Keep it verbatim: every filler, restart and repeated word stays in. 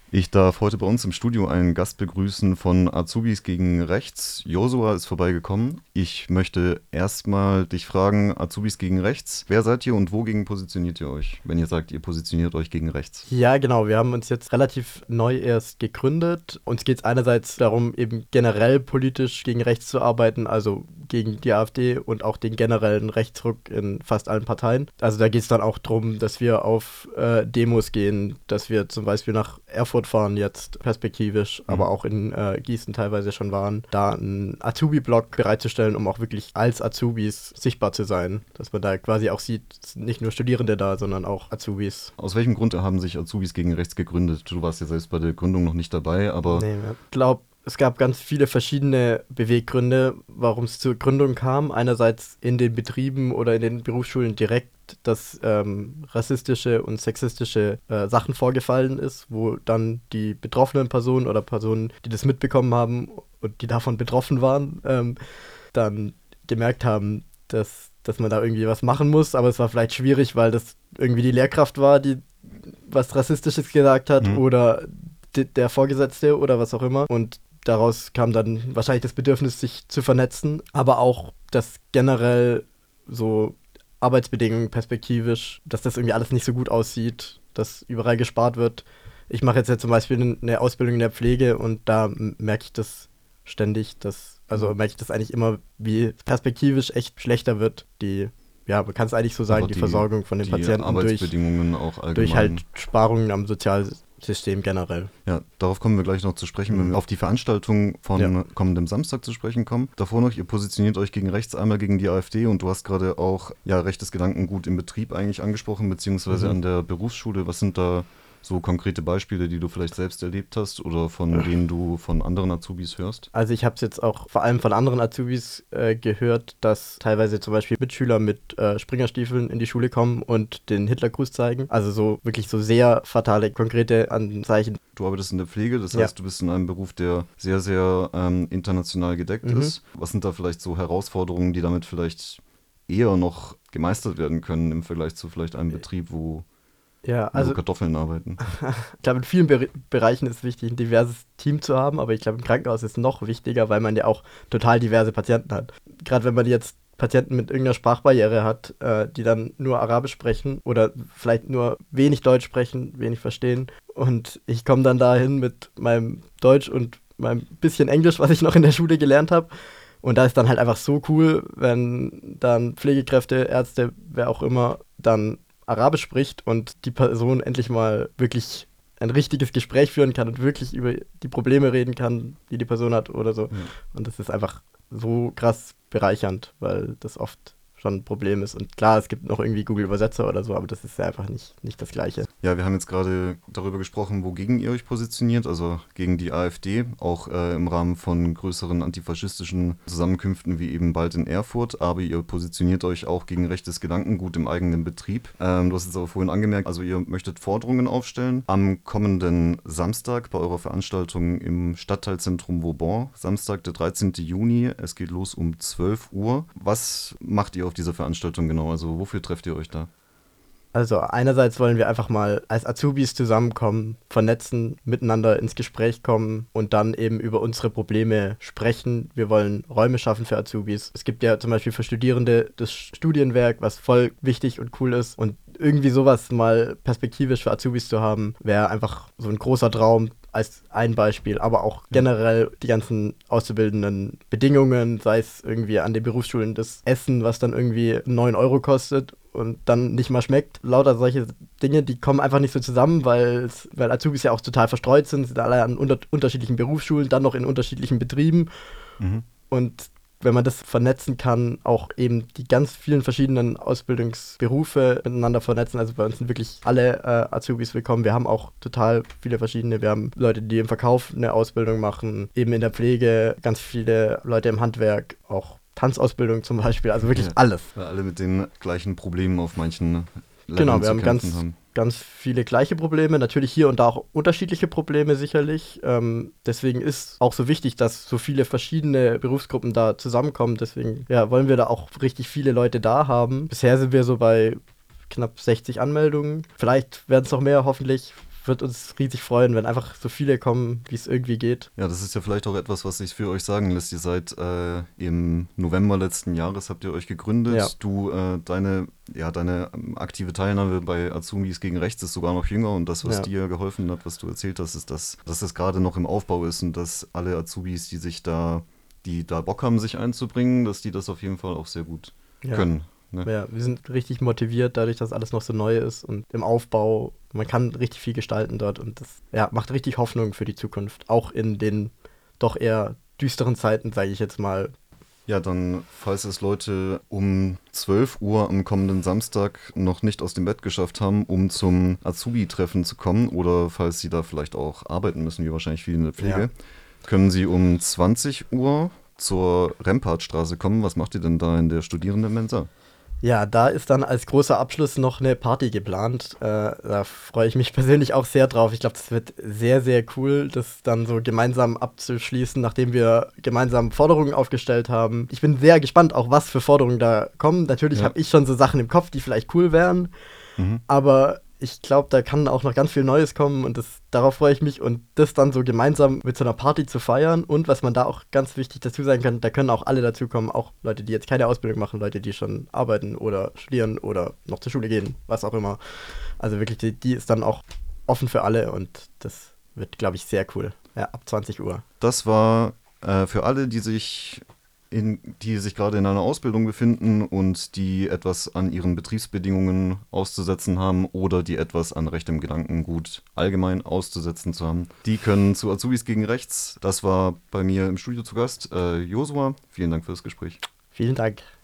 Ich darf heute bei uns im Studio einen Gast begrüßen von Azubis gegen Rechts. Josua ist vorbeigekommen. Ich möchte erstmal dich fragen, Azubis gegen Rechts, wer seid ihr und wogegen positioniert ihr euch, wenn ihr sagt, ihr positioniert euch gegen rechts? Ja, genau. Wir haben uns jetzt relativ neu erst gegründet. Uns geht es einerseits darum, eben generell politisch gegen rechts zu arbeiten, also gegen die AfD und auch den generellen Rechtsruck in fast allen Parteien. Also da geht es dann auch darum, dass wir auf äh, Demos gehen, dass wir zum Beispiel nach Erfurt fahren jetzt perspektivisch, mhm. aber auch in äh, Gießen teilweise schon waren, da einen Azubi-Block bereitzustellen, um auch wirklich als Azubis sichtbar zu sein. Dass man da quasi auch sieht, es sind nicht nur Studierende da, sondern auch Azubis. Aus welchem Grund haben sich Azubis gegen rechts gegründet? Du warst ja selbst bei der Gründung noch nicht dabei, aber... Nee, ich glaube, es gab ganz viele verschiedene Beweggründe, warum es zur Gründung kam. Einerseits in den Betrieben oder in den Berufsschulen direkt, dass ähm, rassistische und sexistische äh, Sachen vorgefallen ist, wo dann die betroffenen Personen oder Personen, die das mitbekommen haben und die davon betroffen waren, ähm, dann gemerkt haben, dass, dass man da irgendwie was machen muss. Aber es war vielleicht schwierig, weil das irgendwie die Lehrkraft war, die was Rassistisches gesagt hat, mhm. oder d- der Vorgesetzte oder was auch immer. Und daraus kam dann wahrscheinlich das Bedürfnis, sich zu vernetzen, aber auch, dass generell so Arbeitsbedingungen perspektivisch, dass das irgendwie alles nicht so gut aussieht, dass überall gespart wird. Ich mache jetzt ja zum Beispiel eine Ausbildung in der Pflege und da merke ich das ständig, dass, also merke ich das eigentlich immer, wie perspektivisch echt schlechter wird, die, ja, man kann es eigentlich so sagen, die, die Versorgung von den die Patienten Arbeitsbedingungen durch, auch allgemein. durch halt Sparungen am Sozialsystem generell. Ja, darauf kommen wir gleich noch zu sprechen, wenn wir auf die Veranstaltung von ja. kommendem Samstag zu sprechen kommen. Davor noch, ihr positioniert euch gegen rechts, einmal gegen die AfD und du hast gerade auch ja rechtes Gedankengut im Betrieb eigentlich angesprochen, beziehungsweise mhm. an der Berufsschule. Was sind da so konkrete Beispiele, die du vielleicht selbst erlebt hast oder von denen du von anderen Azubis hörst? Also ich habe es jetzt auch vor allem von anderen Azubis äh, gehört, dass teilweise zum Beispiel Mitschüler mit äh, Springerstiefeln in die Schule kommen und den Hitlergruß zeigen. Also so wirklich so sehr fatale, konkrete Anzeichen. Du arbeitest in der Pflege, das heißt, ja. du bist in einem Beruf, der sehr, sehr ähm, international gedeckt mhm. ist. Was sind da vielleicht so Herausforderungen, die damit vielleicht eher noch gemeistert werden können im Vergleich zu vielleicht einem Betrieb, wo Ja, also Kartoffeln arbeiten? Ich glaube, in vielen Be- Bereichen ist es wichtig, ein diverses Team zu haben, aber ich glaube, im Krankenhaus ist es noch wichtiger, weil man ja auch total diverse Patienten hat. Gerade wenn man jetzt Patienten mit irgendeiner Sprachbarriere hat, äh, die dann nur Arabisch sprechen oder vielleicht nur wenig Deutsch sprechen, wenig verstehen. Und ich komme dann dahin mit meinem Deutsch und meinem bisschen Englisch, was ich noch in der Schule gelernt habe. Und da ist dann halt einfach so cool, wenn dann Pflegekräfte, Ärzte, wer auch immer, dann Arabisch spricht und die Person endlich mal wirklich ein richtiges Gespräch führen kann und wirklich über die Probleme reden kann, die die Person hat oder so. Ja. Und das ist einfach so krass bereichernd, weil das oft schon ein Problem ist. Und klar, es gibt noch irgendwie Google-Übersetzer oder so, aber das ist ja einfach nicht, nicht das Gleiche. Ja, wir haben jetzt gerade darüber gesprochen, wogegen ihr euch positioniert, also gegen die AfD, auch äh, im Rahmen von größeren antifaschistischen Zusammenkünften wie eben bald in Erfurt, aber ihr positioniert euch auch gegen rechtes Gedankengut im eigenen Betrieb. Ähm, du hast jetzt aber vorhin angemerkt, also ihr möchtet Forderungen aufstellen. Am kommenden Samstag bei eurer Veranstaltung im Stadtteilzentrum Vauban, Samstag, der dreizehnten Juni, es geht los um zwölf Uhr. Was macht ihr auf dieser Veranstaltung genau? Also wofür trefft ihr euch da? Also einerseits wollen wir einfach mal als Azubis zusammenkommen, vernetzen, miteinander ins Gespräch kommen und dann eben über unsere Probleme sprechen. Wir wollen Räume schaffen für Azubis. Es gibt ja zum Beispiel für Studierende das Studienwerk, was voll wichtig und cool ist. Und irgendwie sowas mal perspektivisch für Azubis zu haben, wäre einfach so ein großer Traum. Als ein Beispiel, aber auch generell die ganzen auszubildenden Bedingungen, sei es irgendwie an den Berufsschulen das Essen, was dann irgendwie neun Euro kostet und dann nicht mal schmeckt. Lauter solche Dinge, die kommen einfach nicht so zusammen, weil, weil Azubis ja auch total verstreut sind, sind alle an unter- unterschiedlichen Berufsschulen, dann noch in unterschiedlichen Betrieben. Mhm. Und wenn man das vernetzen kann, auch eben die ganz vielen verschiedenen Ausbildungsberufe miteinander vernetzen. Also bei uns sind wirklich alle äh, Azubis willkommen. Wir haben auch total viele verschiedene. Wir haben Leute, die im Verkauf eine Ausbildung machen, eben in der Pflege, ganz viele Leute im Handwerk, auch Tanzausbildung zum Beispiel, also wirklich ja, alles. Weil alle mit den gleichen Problemen auf manchen Leveln Genau, wir zu haben ganz, haben. ganz viele gleiche Probleme, natürlich hier und da auch unterschiedliche Probleme sicherlich. Ähm, deswegen ist auch so wichtig, dass so viele verschiedene Berufsgruppen da zusammenkommen. Deswegen ja, wollen wir da auch richtig viele Leute da haben. Bisher sind wir so bei knapp sechzig Anmeldungen. Vielleicht werden es noch mehr, hoffentlich. würde uns riesig freuen, wenn einfach so viele kommen, wie es irgendwie geht. Ja, das ist ja vielleicht auch etwas, was sich für euch sagen lässt. Ihr seid äh, im November letzten Jahres, habt ihr euch gegründet. Ja. Du, äh, deine, ja, deine aktive Teilnahme bei Azubis gegen Rechts ist sogar noch jünger und das, was Ja. dir geholfen hat, was du erzählt hast, ist, dass, dass das gerade noch im Aufbau ist und dass alle Azubis, die sich da, die da Bock haben, sich einzubringen, dass die das auf jeden Fall auch sehr gut Ja. können. Ne? Ja, wir sind richtig motiviert, dadurch, dass alles noch so neu ist und im Aufbau, man kann richtig viel gestalten dort und das ja, macht richtig Hoffnung für die Zukunft, auch in den doch eher düsteren Zeiten, sage ich jetzt mal. Ja, dann, falls es Leute um zwölf Uhr am kommenden Samstag noch nicht aus dem Bett geschafft haben, um zum Azubi-Treffen zu kommen oder falls sie da vielleicht auch arbeiten müssen, wie wahrscheinlich viele in der Pflege, Ja. können sie um zwanzig Uhr zur Rempartstraße kommen. Was macht ihr denn da in der Studierendenmensa? Ja, da ist dann als großer Abschluss noch eine Party geplant. Äh, da freue ich mich persönlich auch sehr drauf. Ich glaube, das wird sehr, sehr cool, das dann so gemeinsam abzuschließen, nachdem wir gemeinsam Forderungen aufgestellt haben. Ich bin sehr gespannt, auch was für Forderungen da kommen. Natürlich Ja. habe ich schon so Sachen im Kopf, die vielleicht cool wären, Mhm. aber ich glaube, da kann auch noch ganz viel Neues kommen und das, darauf freue ich mich. Und das dann so gemeinsam mit so einer Party zu feiern und was man da auch ganz wichtig dazu sagen kann, da können auch alle dazukommen, auch Leute, die jetzt keine Ausbildung machen, Leute, die schon arbeiten oder studieren oder noch zur Schule gehen, was auch immer. Also wirklich, die, die ist dann auch offen für alle und das wird, glaube ich, sehr cool. Ja, ab zwanzig Uhr. Das war äh, für alle, die sich in, die sich gerade in einer Ausbildung befinden und die etwas an ihren Betriebsbedingungen auszusetzen haben oder die etwas an rechtem Gedankengut allgemein auszusetzen zu haben. Die können zu Azubis gegen Rechts. Das war bei mir im Studio zu Gast äh, Josua. Vielen Dank für das Gespräch. Vielen Dank.